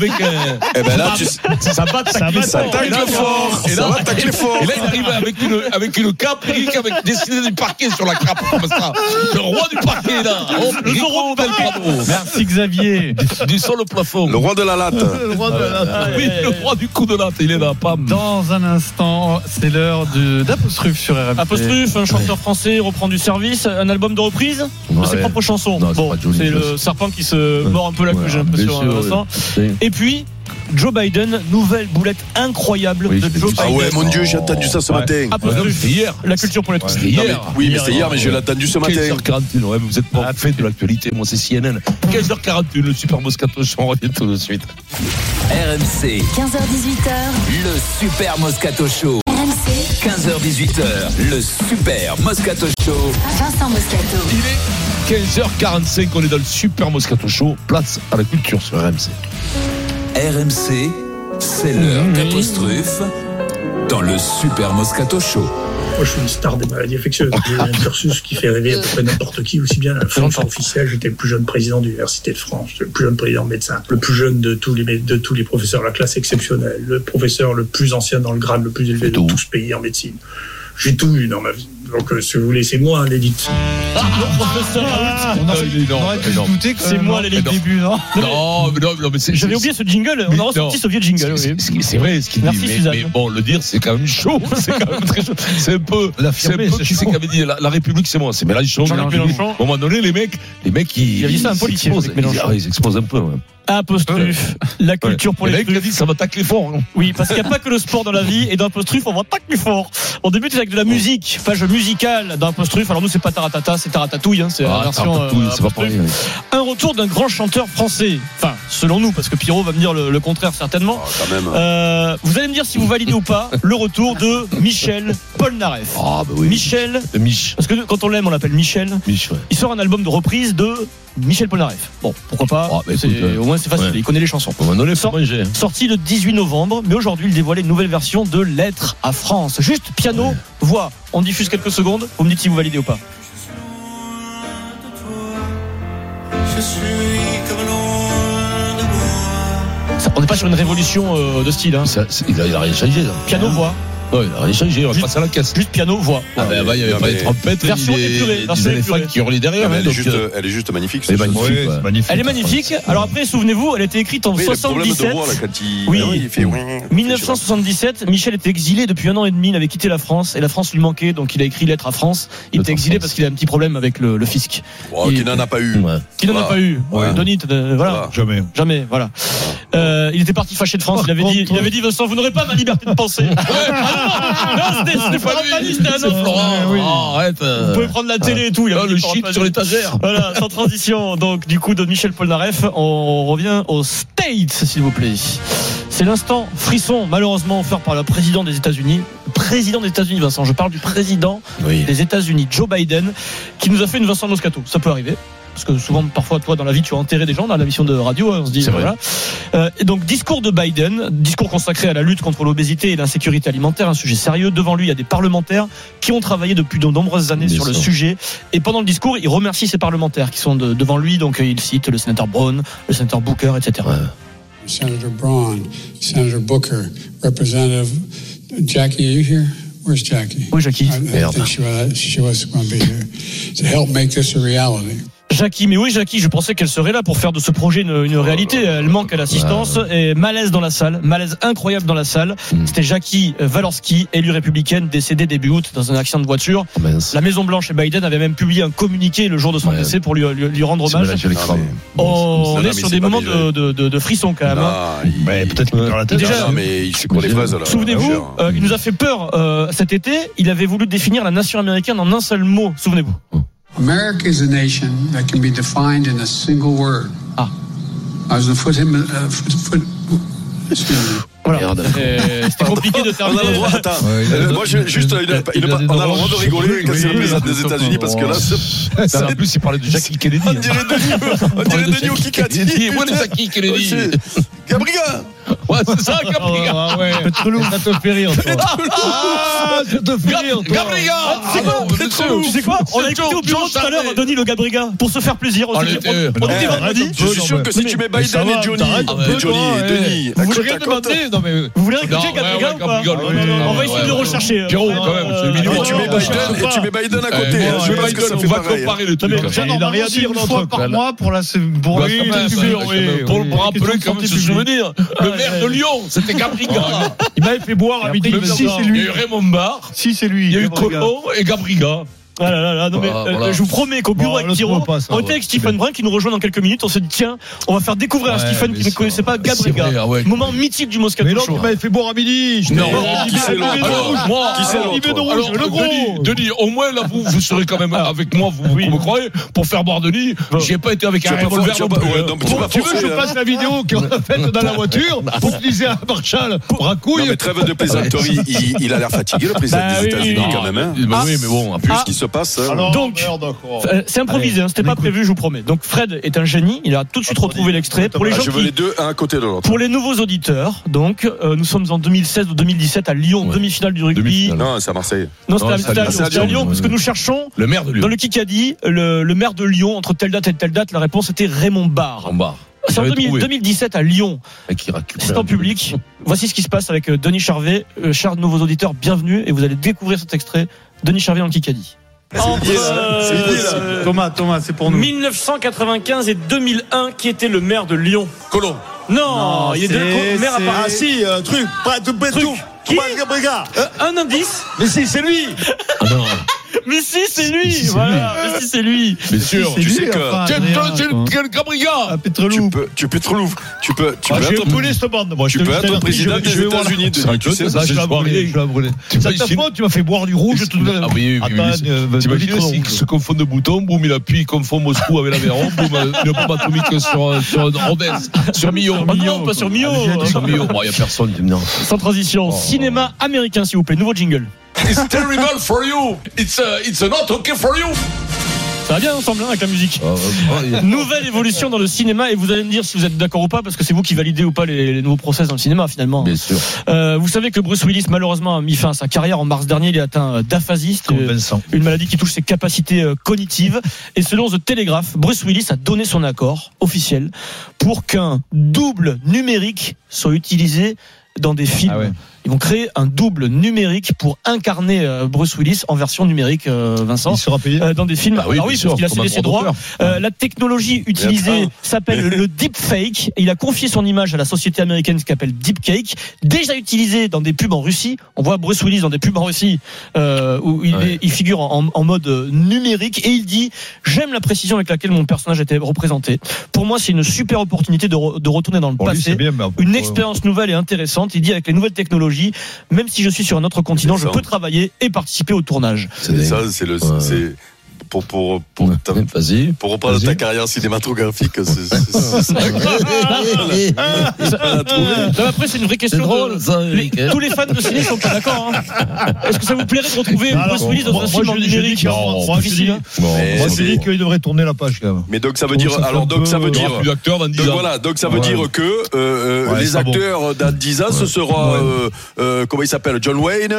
eh ben là, ça va tacle fort. Et là, il arrive avec une cape, Eric, avec dessiné du parquet sur la cape, comme ça. Le roi du parquet, là. Le roi du parquet. Merci Xavier. Du sol au plafond. Le roi de la latte. Oui, le roi du coup de latte, il est là, pam. Dans un instant, c'est l'heure d'Apostrophe sur RMC. Apostrophe, un chanteur français reprend du service, un album de reprise de ses propres chansons. Bon, c'est le serpent qui se mord un peu la queue, j'ai l'impression, Vincent. Et puis, Joe Biden, nouvelle boulette incroyable de Joe Biden. Ah ouais, mon Dieu, j'ai attendu ça ce matin. C'est hier. La culture pour les trucs. Hier. Oui, mais c'est hier, mais je l'ai attendu ce matin. 15h41, ouais, vous êtes pas fait de l'actualité. Moi, c'est CNN. 15h41, le Super Moscato Show. On revient tout de suite. RMC. 15h-18h. Le Super Moscato Show. RMC. 15h-18h. Le Super Moscato Show. Vincent Moscato. Il est 15h45. On est dans le Super Moscato Show. Place à la culture sur RMC. RMC, c'est l'heure d'Apostrophe dans le Super Moscato Show. Moi, je suis une star des maladies infectieuses. J'ai un cursus qui fait rêver à peu près n'importe qui, aussi bien à la fonction officielle. J'étais le plus jeune président de l'Université de France, le plus jeune président de médecin, le plus jeune de tous les professeurs, la classe exceptionnelle, le professeur le plus ancien dans le grade le plus élevé de tout ce pays en médecine. J'ai tout eu dans ma vie. Donc, si vous voulez, c'est moi l'élite. On aurait pu se douter que c'est moi l'élite début, non? Non, mais c'est. J'avais oublié ce jingle. On a ressorti ce vieux jingle. C'est vrai ce qu'il dit. Mais bon, le dire, c'est quand même chaud. C'est quand même très chaud. C'est un peu. Qui c'est qui avait dit la République, c'est moi. C'est Mélenchon. À un moment donné, les mecs, il a dit ça un policier. Ils explosent un peu. Apostrophe, la culture pour les trucs. Le mec a dit ça va tacler fort. Oui, parce qu'il n'y a pas que le sport dans la vie, et dans Apostrophe, on va tacler fort. On débute avec de la musique, page musicale d'Apostrophe. Alors nous, c'est pas Taratata, c'est Taratatouille, c'est la version. C'est pas pareil. Un retour d'un grand chanteur français. Enfin, selon nous, parce que Pierrot va me dire le contraire certainement. Quand même. Vous allez me dire si vous validez ou pas le retour de Michel Polnareff. Ah bah oui. Michel. Parce que quand on l'aime, on l'appelle Michel. Il sort un album de reprise de Michel Polnareff. Bon, pourquoi pas. Au moins c'est facile, il connaît les chansons. Sorti le 18 novembre, mais aujourd'hui il dévoilait une nouvelle version de Lettre à France. Juste piano, voix. On diffuse quelques secondes, vous me dites si vous validez ou pas. On n'est pas sur une révolution de style. Hein. Il a rien changé. Piano, voix. Ouais, il a rien changé, on va passer à la caisse. Juste piano, voix. Il y avait des trompettes, des éléphants qui hurlaient derrière. Elle est juste magnifique. Elle est magnifique. Alors après, souvenez-vous, elle a été écrite en 77. Oui, 1977. Michel était exilé depuis 1 an et demi. Il avait quitté la France et la France lui manquait, donc il a écrit Lettre à France. Il était exilé parce qu'il a un petit problème avec le fisc. Qui n'en a pas eu. Denis, voilà. Jamais, voilà. Il était parti fâché de France. Il avait dit Vincent, vous n'aurez pas ma liberté de penser. C'était Florent Pagny, c'était un autre. Florent, arrête. Vous pouvez prendre la télé et tout. Le shit sur l'étagère. Voilà, sans transition. Donc, du coup, de Michel Polnareff, on revient aux States, s'il vous plaît. C'est l'instant frisson, malheureusement offert par le président des États-Unis. Le président des États-Unis, Vincent. Je parle du président des États-Unis, Joe Biden, qui nous a fait une Vincent Moscato. Ça peut arriver. parce que souvent, parfois, toi, dans la vie, tu as enterré des gens dans la mission de radio, on se dit, voilà. Et donc, discours de Biden, discours consacré à la lutte contre l'obésité et l'insécurité alimentaire, un sujet sérieux. Devant lui, il y a des parlementaires qui ont travaillé depuis de nombreuses années sur le sujet. Et pendant le discours, il remercie ces parlementaires qui sont devant lui. Donc, il cite le sénateur Brown, le sénateur Booker, etc. Senator Braun, Senator Booker, Representative Jackie, are you here? Where's Jackie? Oui, Jackie. I think she was going to be here to help make this a reality. Jackie, mais oui, Jackie, je pensais qu'elle serait là pour faire de ce projet une réalité. Elle manque à l'assistance et malaise dans la salle, malaise incroyable dans la salle. C'était Jackie Walorski, élue républicaine, décédée début août dans un accident de voiture. La Maison Blanche et Biden avaient même publié un communiqué le jour de son décès pour lui rendre hommage. On est sur des moments de frisson quand même. Peut-être qu'il perd la tête. Déjà, mais il sait quoi les fraises là. Souvenez-vous, il nous a fait peur cet été. Il avait voulu définir la nation américaine en un seul mot. Souvenez-vous. America is a nation that can be defined in a single word. I was going to put him. Voilà. C'était compliqué de terminer. Moi, juste, on a le droit de rigoler quand c'est le président des États-Unis parce que là, en plus, il parlait de Jackie Kennedy. On dirait Denis au Kikadi. Moi, Jackie Kennedy. Gabriga. Ouais, c'est ça, Gabriga. Ça te fait rire, toi. Ça te fait rire, toi. Gabriga. Tu sais quoi? On a écouté au bureau tout à l'heure Denis le Gabriga pour se faire plaisir. On était vendredi. Je suis sûr que si tu mets Biden et Johnny et Denis, vous voulez rien demander? Vous voulez écouter Gabriga ou pas? On va essayer de le rechercher. Pierrot, quand même, c'est mignon. Tu mets Biden à côté. Je pense que ça fait pas comparer le truc. Il a rien dit une fois par mois pour la pour rappeler quand même ce souvenir. Le maire de Lyon, c'était Gabriga. Il m'avait fait boire à midi. Si c'est lui. Il y a eu Raymond Barre. Si c'est lui. Il y a eu Collot et Gabriga. Je vous promets qu'au bureau avec Thiro, on était avec Stephen Brun qui nous rejoint dans quelques minutes. On se dit tiens, on va faire découvrir à Stephen qui ne connaissait pas Gabriga. Moment mythique du Moscato Show. Mais l'autre, il m'avait fait boire à midi. Non, qui c'est l'autre? Le gros. Denis, au moins là, vous serez quand même avec moi, vous me croyez, pour faire boire Denis. J'y ai pas été avec un revolver. Tu veux que je passe la vidéo qu'on a faite dans la voiture pour utiliser un Marshall pour un couille? Mais trêve de plaisanterie, il a l'air fatigué, le président des États-Unis quand même. Oui, mais bon, en plus, ce qui se passe. Donc, c'est improvisé, c'était pas prévu, je vous promets. Donc, Fred est un génie, il a tout de suite retrouvé l'extrait. Pour les gens je veux les deux, un à côté de l'autre. Pour les nouveaux auditeurs, donc, nous sommes en 2016 ou 2017 à Lyon, demi-finale du rugby. Non, c'est à Marseille. Non, c'était à Lyon, parce que nous cherchons, le maire de Lyon. Dans le Kikadi, le maire de Lyon, entre telle date et telle date, la réponse était Raymond Barre. C'est en 2017 à Lyon. C'est en public. Voici ce qui se passe avec Denis Charvet. Chers nouveaux auditeurs, bienvenue, et vous allez découvrir cet extrait. Denis Charvet dans le Kikadi. Thomas, c'est pour nous. 1995 et 2001, qui était le maire de Lyon? Collomb. Non, il est le maire à Paris. Ah si, truc. Qui? Un indice. Mais si, c'est lui. Mais si, c'est lui. Voilà. Mais si, c'est lui. Bien sûr. Tu sais que quel Gabriga. Tu peux être cette bande. Moi, tu peux être président des États-Unis. Tu sais, je vais brûler. Tu m'as fait boire du rouge tout à l'heure. Ah oui. T'imagines s'il se confond de boutons, boum, il appuie, il confond Moscou avec l'Aveyron, boum, une bombe atomique sur Rodez, sur Millau. Non, pas sur Millau. Sur Millau. Bon, il n'y a personne. Sans transition. Cinéma américain, s'il vous plaît. Nouveau jingle. It's terrible for you. It's not okay for you. Ça va bien ensemble avec la musique. Nouvelle évolution dans le cinéma, et vous allez me dire si vous êtes d'accord ou pas, parce que c'est vous qui validez ou pas les nouveaux process dans le cinéma finalement. Bien sûr. Vous savez que Bruce Willis malheureusement a mis fin à sa carrière en mars dernier. Il est atteint d'aphasie, une maladie qui touche ses capacités cognitives. Et selon The Telegraph, Bruce Willis a donné son accord officiel pour qu'un double numérique soit utilisé dans des films. Ils vont créer un double numérique pour incarner Bruce Willis en version numérique, Vincent. Il sera payé dans des films. Oui, parce qu'il a cédé ses droits. La technologie utilisée s'appelle le deepfake. Et il a confié son image à la société américaine qui s'appelle Deepcake, déjà utilisée dans des pubs en Russie. On voit Bruce Willis dans des pubs en Russie où il figure en mode numérique, et il dit: j'aime la précision avec laquelle mon personnage a été représenté. Pour moi, c'est une super opportunité de retourner dans le passé, une expérience nouvelle et intéressante. Il dit: avec les nouvelles technologies, même si je suis sur un autre continent, je peux travailler et participer au tournage. reprendre ta carrière cinématographique. Après, c'est une vraie question. Tous les fans de ciné sont pas d'accord. Est-ce que ça vous plairait de retrouver Bruce Willis dans un film en numérique? Moi, je dis qu'il devrait tourner la page quand même. Mais donc ça veut dire, donc ça veut dire que les acteurs dans 10 ans, ce sera comment il s'appelle, John Wayne,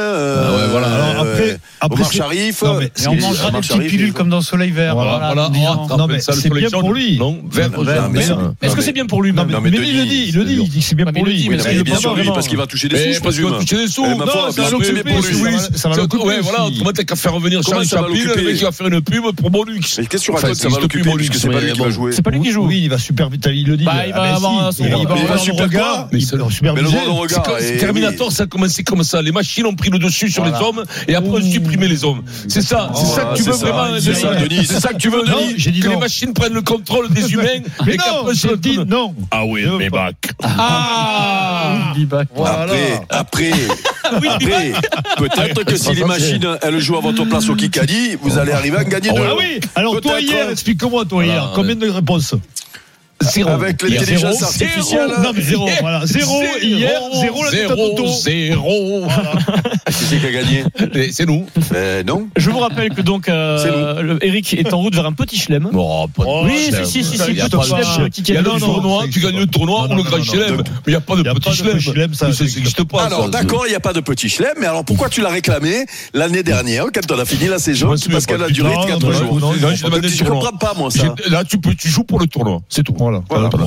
Omar Sharif. Et on mangera des petites pilules comme dans Soleil Vert. Non mais c'est bien pour lui. Est-ce que c'est bien pour lui? Mais il le dit, c'est bien pour lui. Bien sûr, parce qu'il va toucher des sous, je présume. C'est bien pour lui. Ça va l'occuper. Ouais, voilà, autrement t'as qu'à faire revenir Charlie Chaplin, le mec qui va faire une pub pour Mollux. Mais qu'est-ce que tu racontes, ça va l'occuper puisque c'est pas lui qui va jouer. C'est pas lui qui joue. Oui, il va super vite, il le dit. Il va avoir son regard. Mais le regard. Terminator, ça a commencé comme ça. Les machines ont pris le dessus sur les hommes et après on supprimé les hommes. C'est ça que tu veux vraiment, c'est ça que tu veux, Denis. Que les machines prennent le contrôle des humains et qu'après je dis non. Ah oui, mais bac. Après, peut-être que si les machines elles jouent à votre place au Kikadi, vous allez arriver à gagner 2. Ah oui. Alors toi hier, explique-moi combien de réponses? 0. Avec l'intelligence artificielle. Non, mais 0. Voilà. 0 hier, 0 la tête à Toto. 0. Qui c'est qui a gagné? C'est nous. Non. Je vous rappelle que donc Eric est en route vers un petit chelem. Oui, si. Il y a le tournoi, tu gagnes le tournoi ou le grand chelem. Mais il n'y a pas de petit chelem. Ça n'existe pas. Alors d'accord, il n'y a pas de petit chelem, mais alors pourquoi tu l'as réclamé l'année dernière quand on a fini la saison? Parce qu'elle a duré 4 jours. Je ne comprends pas moi ça. Là tu joues pour le tournoi, c'est tout. On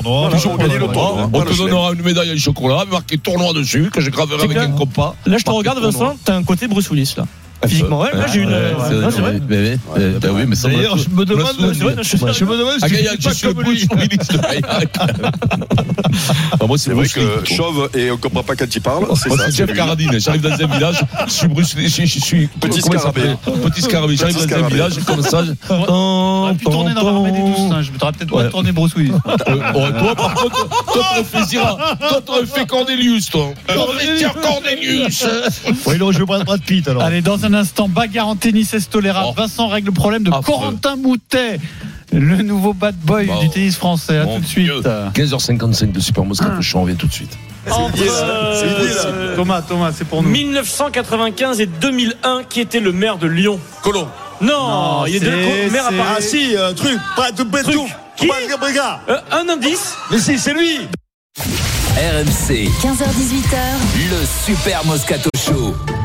te donnera une médaille en chocolat avec marqué tournoi dessus que je graverai avec un compas. Là je te regarde Vincent, t'as un côté Bruce Willis là. Physiquement, là j'ai une. C'est vrai. Oui, mais ça. D'ailleurs, je me demande. Je suis comme lui. Moi, c'est vrai que chauve et on comprend pas quand il parle. C'est Jeff Carradine. J'arrive dans un village, je suis Bruce. Je suis petit scarabée. Petit scarabée. J'arrive dans un village comme ça. On pu tourner dans l'armée des 12 singes. Je t'aurais peut-être pas tourné Bruce Willis. Toi, par contre, toi, t'aurais fait Cornelius, toi. Cornelius. Oui, non, je vais prendre Brad Pitt alors. Allez, dans un instant, bagarre en tennis, est tolérable. Vincent règle le problème de Corentin Moutet, le nouveau bad boy du tennis français. À tout de suite. 15h55 de Super Moscato Show, on revient tout de suite. Thomas, c'est pour nous. 1995 et 2001, qui était le maire de Lyon? Colomb. Non, il y a deux maires à Paris. Ah si, truc. Qui? Un indice. Mais si, c'est lui. RMC. 15h18h. Le Super Moscato Show.